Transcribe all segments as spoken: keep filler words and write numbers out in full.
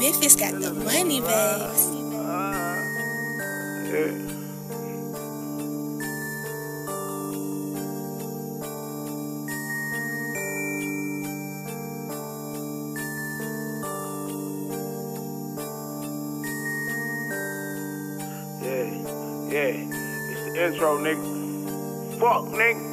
Memphis got the money, bags. Yeah. Yeah, yeah, it's the intro, nigga. Fuck, nigga.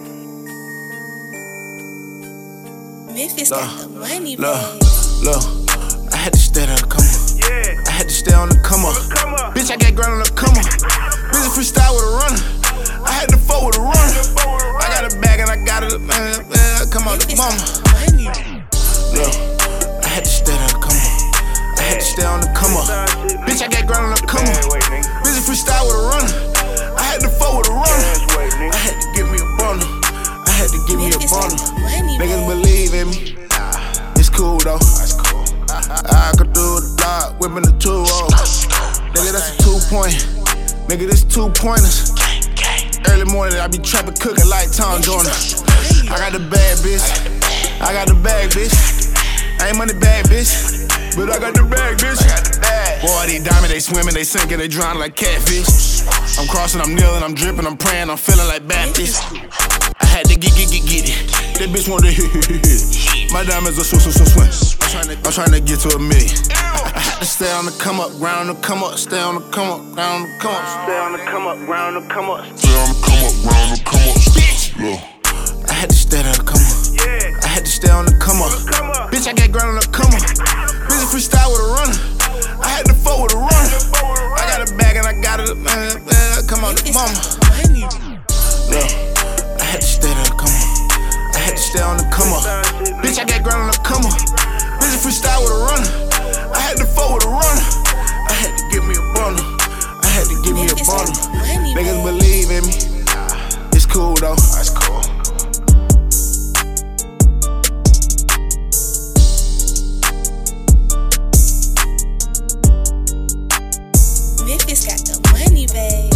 Memphis Look, got the money, look, bags. look, I had to stay on the come up. Yeah, I had to stay on the come up. come up. Bitch, I got ground on the come up. Busy freestyle with a runner. I had to fuck with a runner. I got a bag and I got it, man, man, come out the Memphis mama. got the money. Look, I had to stay on the come up. I had to stay on the come up. Bitch, I got ground on the come up. Busy freestyle with a runner. I had to fuck with a runner. I had to give me a boner. I had to give me a Memphis got boner. the money, Niggas bags. believe in me. It's cool though. That's cool. I could do the block, whipping the two roll. Nigga, that's a two point. Nigga, this two pointers. Early morning, I be trapping, cooking like Tom Joyner. I got the bag, bitch. I got the bag, bitch. I ain't money bag, bitch. But I got the bag, bitch. Boy, these diamonds, they swimming, they sinking, they drowning like catfish. I'm crossing, I'm kneeling, I'm dripping, I'm praying, I'm feeling like Baptist. I had to get, get, get, get it. That bitch want to hit, hit, hit, hit. My diamonds are swim, swim, swim, swim. I'm trying to, I'm trying to get to a million. I had to stay on the come up, ground on the come up, stay on the come up, ground on the come up. Stay on the come up, ground on the come up. Stay on the come up, round the come up. Look. I had to stay on the come up. Yeah, I had to stay on the come up. come up. Bitch, I got ground on the come up. Busy freestyle with a runner. I had to fuck with a runner. I got a bag and I got it, man, man, come out the Memphis mama. got the money. Look, I had to stay on the come up. I had to stay on the come up. Bitch, I got ground on the come up. Busy freestyle with a runner. I had to fuck with a runner. I had to give me a boner. I had to give me a Memphis got boner. the money, Niggas bags. believe in me. It's cool though. That's cool. Memphis got the money, bags.